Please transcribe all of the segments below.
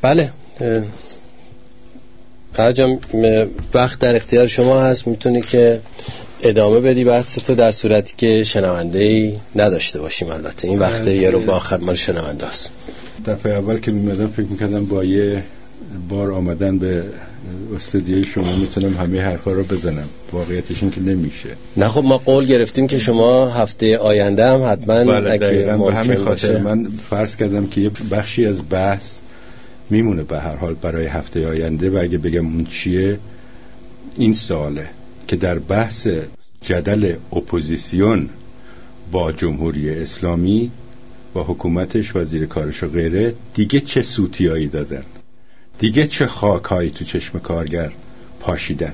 بله فرجام، وقت در اختیار شما هست، میتونی که ادامه بدی بحث تو در صورتی که شنونده‌ای نداشته باشیم. البته این وقت یه رو با آخر مال شنونده است. دفعه اول که میمدم فکر میکردم با یه بار آمدن به استودیوی شما میتونم همه حرفا رو بزنم، واقعیتش این که نمیشه. نه خب ما قول گرفتیم که شما هفته آینده هم حتما اگه به همین خاطر من فرض کردم که یه بخشی از بحث میمونه به هر حال برای هفته آینده و اگه بگم اون چیه، این سواله که در بحث جدل اپوزیسیون با جمهوری اسلامی با حکومتش، وزیر کارش و غیره، دیگه چه سوتیایی دادن، دیگه چه خاکایی تو چشم کارگر پاشیدن.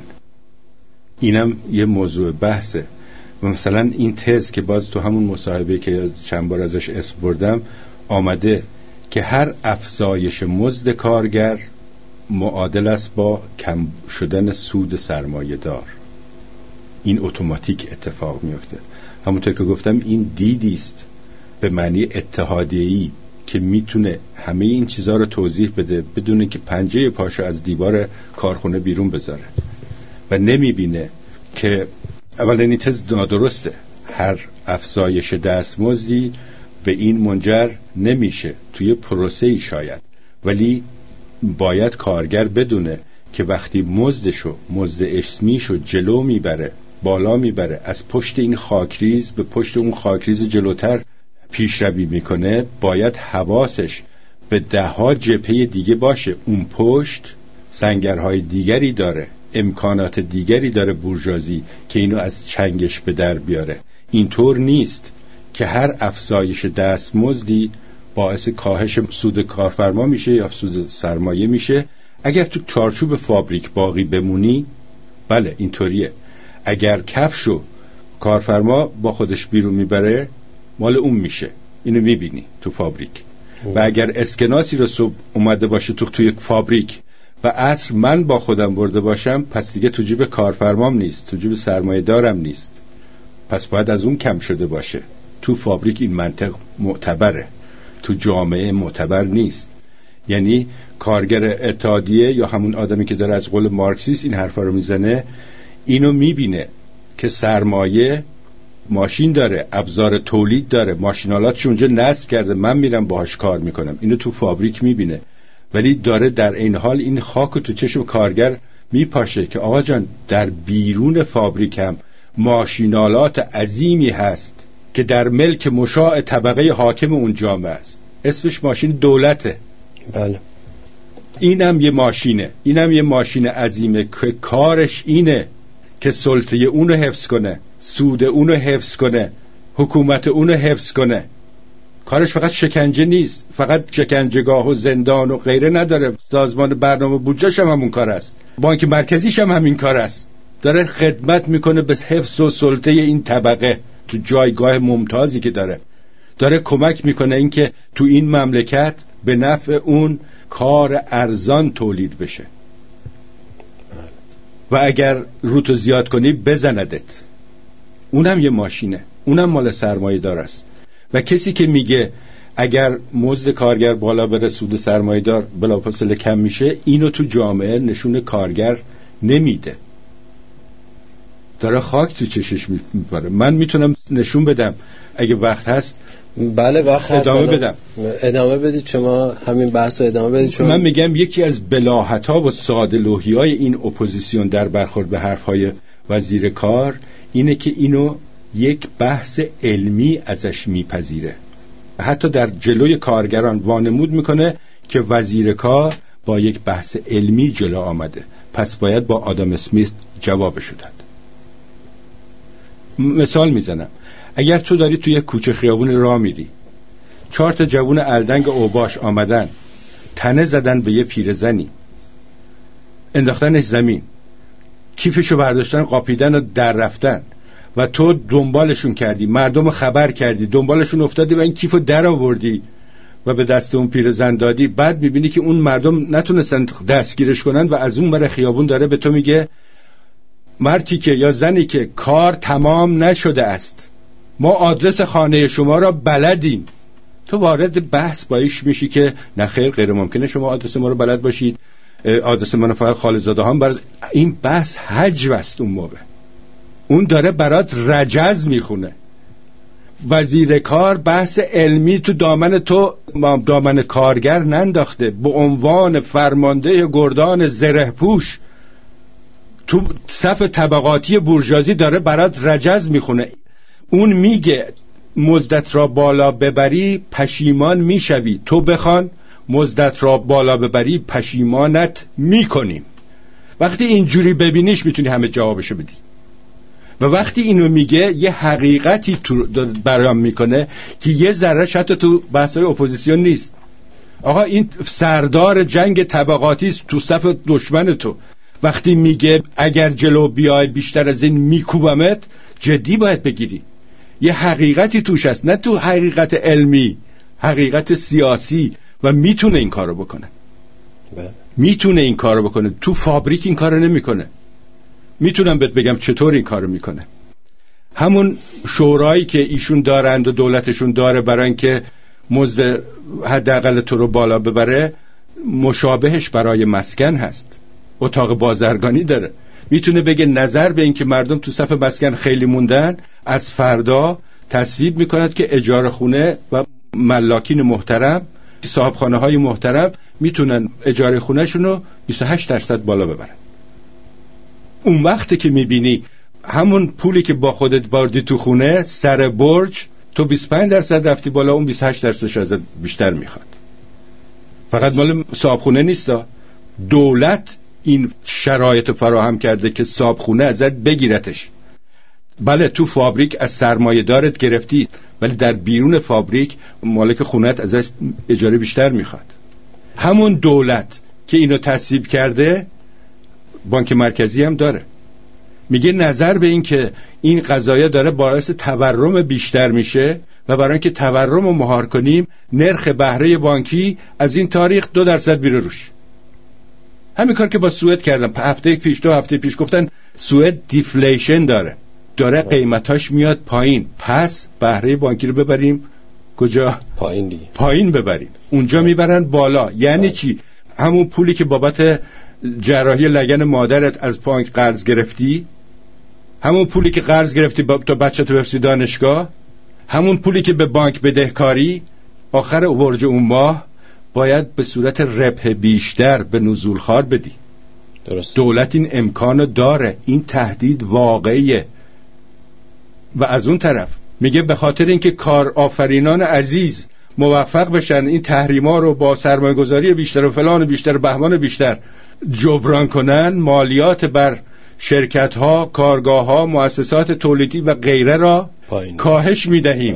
اینم یه موضوع بحثه. و مثلا این تز که باز تو همون مصاحبه که چند بار ازش اسم بردم آمده که هر افزایش مزد کارگر معادل است با کم شدن سود سرمایه دار. این اتوماتیک اتفاق میفته. همونطور که گفتم این دیدی است به معنی اتحادیه‌ای که میتونه همه این چیزها رو توضیح بده بدون که پنجه پاشو از دیوار کارخونه بیرون بذاره و نمیبینه که اولا این تز نادرسته. هر افزایش دستمزدی به این منجر نمیشه توی پروسه‌ای شاید، ولی باید کارگر بدونه که وقتی مزد اسمیشو جلو میبره، بالا میبره، از پشت این خاکریز به پشت اون خاکریز جلوتر پیشروی میکنه، باید حواسش به 10 جبهه دیگه باشه. اون پشت سنگرهای دیگری داره، امکانات دیگری داره بورژوازی که اینو از چنگش به در بیاره. اینطور نیست که هر افزایش دستمزدی باعث کاهش سود کارفرما میشه یا سود سرمایه میشه. اگر تو چارچوب فابریک باقی بمونی، بله اینطوریه. اگر کفشو کارفرما با خودش بیرون میبره، مال اون میشه، اینو میبینی تو فابریک. و اگر اسکناسی رو صبح اومده باشه توی فابریک و عصر من با خودم برده باشم، پس دیگه تو جیب کارفرمام نیست، تو جیب سرمایه دارم نیست، پس باید از اون کم شده باشه. تو فابریک این منطق معتبره، تو جامعه معتبر نیست. یعنی کارگر اتحادیه یا همون آدمی که داره از قول مارکسیست این حرفا رو میزنه، اینو میبینه که سرمایه ماشین داره، ابزار تولید داره، ماشینالاتش اونجا نصب کرده، من میرم باهاش کار میکنم. اینو تو فابریک میبینه، ولی داره در این حال این خاکو تو چشم کارگر میپاشه که آقا جان در بیرون فابریک هم ماشینالات عظیمی هست که در ملک مشاع طبقه حاکم اون جامعه است، اسمش ماشین دولته. بله اینم یه ماشینه، اینم یه ماشین عظیمه که کارش اینه که سلطه اونو حفظ کنه، سود اونو حفظ کنه، حکومت اونو حفظ کنه. کارش فقط شکنجه نیست، فقط شکنجهگاه و زندان و غیره نداره. سازمان برنامه بودجه‌ش هم همون کار است، بانک مرکزیش هم همین کار است. داره خدمت میکنه به حفظ و سلطه این طبقه تو جایگاه ممتازی که داره کمک میکنه این که تو این مملکت به نفع اون کار ارزان تولید بشه. و اگر روتو زیاد کنی بزندت. اونم یه ماشینه، اونم مال سرمایه دار است. و کسی که میگه اگر مزد کارگر بالا بره سود سرمایه دار بلافاصله کم میشه، اینو تو جامعه نشون کارگر نمیده، داره خاک تو چشش میبره. من میتونم نشون بدم اگه وقت هست. بله وقت هست، ادامه بدید شما همین بحث رو ادامه بدید. من میگم یکی از بلاهت‌ها و ساده‌لوحی‌های این اپوزیسیون در برخورد به حرف‌های وزیر کار اینه که اینو یک بحث علمی ازش میپذیره، حتی در جلوی کارگران وانمود میکنه که وزیر کار با یک بحث علمی جلو آمده، پس باید با آدم اسمیت جوابشو داد. مثال میزنم، اگر تو داری توی کوچه خیابون راه میری، 4 جوون الدنگ اوباش آمدن تنه زدن به یه پیرزنی، انداختنش زمین، کیفشو برداشتن قاپیدن و در رفتن و تو دنبالشون کردی، مردم خبر کردی، دنبالشون افتادی و این کیفو در آوردی و به دست اون پیرزن دادی، بعد میبینی که اون مردم نتونستن دستگیرش کنن و از اون بره خیابون داره به تو میگه مردی که یا زنی که کار تمام نشده است، ما آدرس خانه شما را بلدیم، تو وارد بحث با ایش میشی که نخیر غیر ممکنه شما آدرس ما رو بلد باشید، آدرس من فقط خالزاده هم برد. این بحث حجو است. اون موقع اون داره برات رجز میخونه. وزیر کار بحث علمی تو دامن تو، دامن کارگر ننداخته. به عنوان فرمانده گردان زره پوش تو صف طبقاتی بورژوازی داره برات رجز میخونه. اون میگه مزدت را بالا ببری پشیمان میشوی، تو بخوان مزدت را بالا ببری پشیمانت میکنیم. وقتی اینجوری ببینیش میتونی همه جوابشو بدی. و وقتی اینو میگه یه حقیقتی بیان میکنه که یه ذره حتی تو بحث‌های اپوزیسیون نیست. آقا این سردار جنگ طبقاتی است تو صف دشمن تو. وقتی میگه اگر جلو بیای بیشتر از این میکوبمت، جدی باید بگیری. یه حقیقتی توش هست، نه تو حقیقت علمی، حقیقت سیاسی. و میتونه این کارو بکنه. میتونه این کارو بکنه. تو فابریک این کارو نمیکنه. میتونم بهت بگم چطور این کارو میکنه. همون شورایی که ایشون دارند و دولتشون داره برای اینکه مزد حداقل تو رو بالا ببره، مشابهش برای مسکن هست. اتاق بازرگانی داره. میتونه بگه نظر به این که مردم تو صف مسکن خیلی موندن، از فردا تصویب میکند که اجاره خونه و ملاکین محترم، صاحب خانه های محترم میتونن اجاره خونه شونو 28% بالا ببرن. اون وقتی که میبینی همون پولی که با خودت بردی تو خونه سر برج، تو 25% رفتی بالا، اون 28% ازت بیشتر میخواد. فقط مال صاحب خونه نیستا، دولت این شرایط فراهم کرده که صاحب خونه ازت بگیرتش. بله تو فابریک از سرمایه دارت گرفتی، ولی در بیرون فابریک مالک خونه‌ت ازش اجاره بیشتر میخواد. همون دولت که اینو تصویب کرده، بانک مرکزی هم داره، میگه نظر به این که این قضایا داره باعث تورم بیشتر میشه و برای اینکه تورم رو مهار کنیم نرخ بهره بانکی از این تاریخ 2% بیره روش. همین کار که با سوئد کردن هفته پیش، 2 هفته پیش گفتن سوئد دیفلیشن داره قیمتاش میاد پایین، پس بهره بانکی رو ببریم کجا؟ پایین دیگه. پایین ببریم. اونجا میبرن بالا. یعنی چی؟ همون پولی که بابت جراحی لگن مادرت از بانک قرض گرفتی، همون پولی که قرض گرفتی تا بچه‌تو بفرستی دانشگاه، همون پولی که به بانک بدهکاری، آخر برج اون ماه باید به صورت ربح بیشتر به نزولخوار بدی. درست. دولت این امکانو داره. این تهدید واقعیه. و از اون طرف میگه به خاطر اینکه کار آفرینان عزیز موفق بشن این تحریما رو با سرمایه گذاری بیشتر و فلان بیشتر و بهمان بیشتر جبران کنن، مالیات بر شرکت ها، کارگاه ها، مؤسسات تولیدی و غیره را کاهش میدهیم.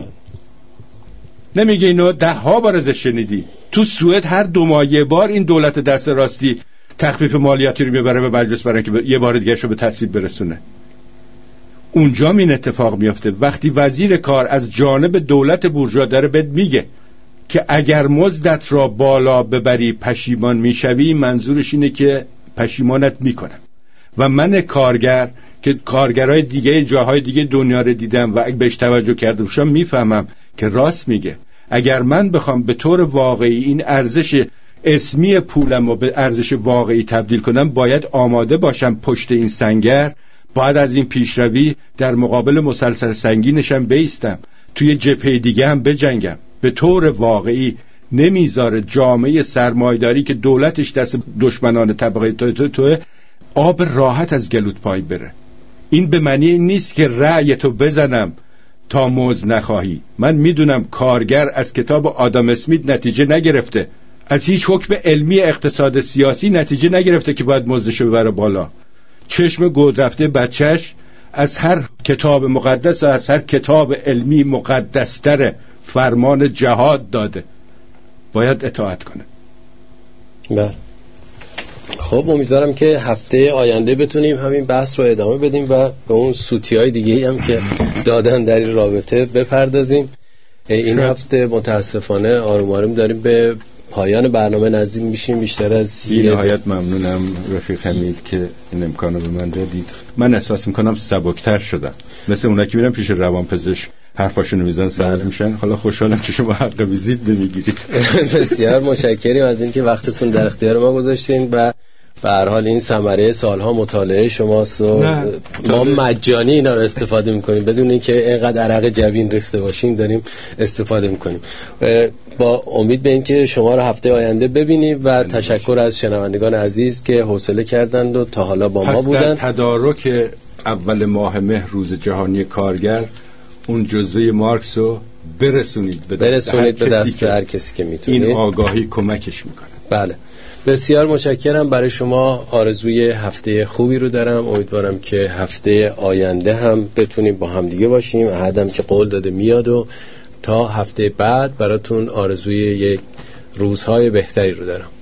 نمیگه اینو 10 بار ازش شنیدی. تو سوئد هر 2 ماه یه بار این دولت دست راستی تخفیف مالیاتی رو میبره به مجلس برای که یه بار دیگه شو به تصویب برسونه. اونجا این اتفاق میفته. وقتی وزیر کار از جانب دولت بورژوا داره بهت میگه که اگر مزدت را بالا ببری پشیمان میشوی، منظورش اینه که پشیمانت میکنم. و من کارگر که کارگرای دیگه جاهای دیگه دنیا رو دیدم و بهش توجه کردم، شما میفهمم که راست میگه. اگر من بخوام به طور واقعی این ارزش اسمی پولم رو به ارزش واقعی تبدیل کنم، باید آماده باشم پشت این سنگر، باید از این پیشروی در مقابل مسلسل سنگینشم بیستم، توی جبهه دیگه هم بجنگم. به طور واقعی نمیذاره جامعه سرمایه‌داری که دولتش دست دشمنان طبقه تو آب راحت از گلوت پای بره. این به معنی نیست که رأیتو بزنم تا موز نخواهی. من میدونم کارگر از کتاب آدم اسمیت نتیجه نگرفته، از هیچ حکم علمی اقتصاد سیاسی نتیجه نگرفته که باید مزدشو ببره بالا. چشم گود رفته بچهش از هر کتاب مقدس و از هر کتاب علمی مقدستر فرمان جهاد داده، باید اطاعت کنه. بله. خب امیدوارم که هفته آینده بتونیم همین بحث رو ادامه بدیم و به اون سوتی‌های دیگه هم که دادن در این رابطه بپردازیم. این هفته متاسفانه آروم آروم داریم به پایان برنامه نزدیک میشیم. بیشتر از نهایت ممنونم رفیق حمید که این امکانو به من دادید. من احساس میکنم سبکتر شدم، مثل اونا که میرم پیش روانپزشک حرفاشونو میزنن سرد میشن. حالا خوشحالم که شما حق ویزیت بمیگیرید. بسیار متشکریم از اینکه وقتتون در اختیار ما گذاشتین و به هر حال این ثمره سالها مطالعه شماست و ما مجانی اینا رو استفاده میکنیم بدون اینکه اینقدر عرق جبین ریخته باشیم داریم استفاده میکنیم. با امید به اینکه شما رو هفته آینده ببینیم و تشکر از شنوندگان عزیز که حوصله کردند و تا حالا با ما بودند. در تدارک اول ماه مهر روز جهانی کارگر اون جزوه مارکس رو برسونید به دست هر کسی که میتونه. این آگاهی کمکش میکنه. بله بسیار متشکرم. برای شما آرزوی هفته خوبی رو دارم. امیدوارم که هفته آینده هم بتونیم با هم دیگه باشیم. احدم که قول داده میاد و تا هفته بعد براتون آرزوی یک روزهای بهتری رو دارم.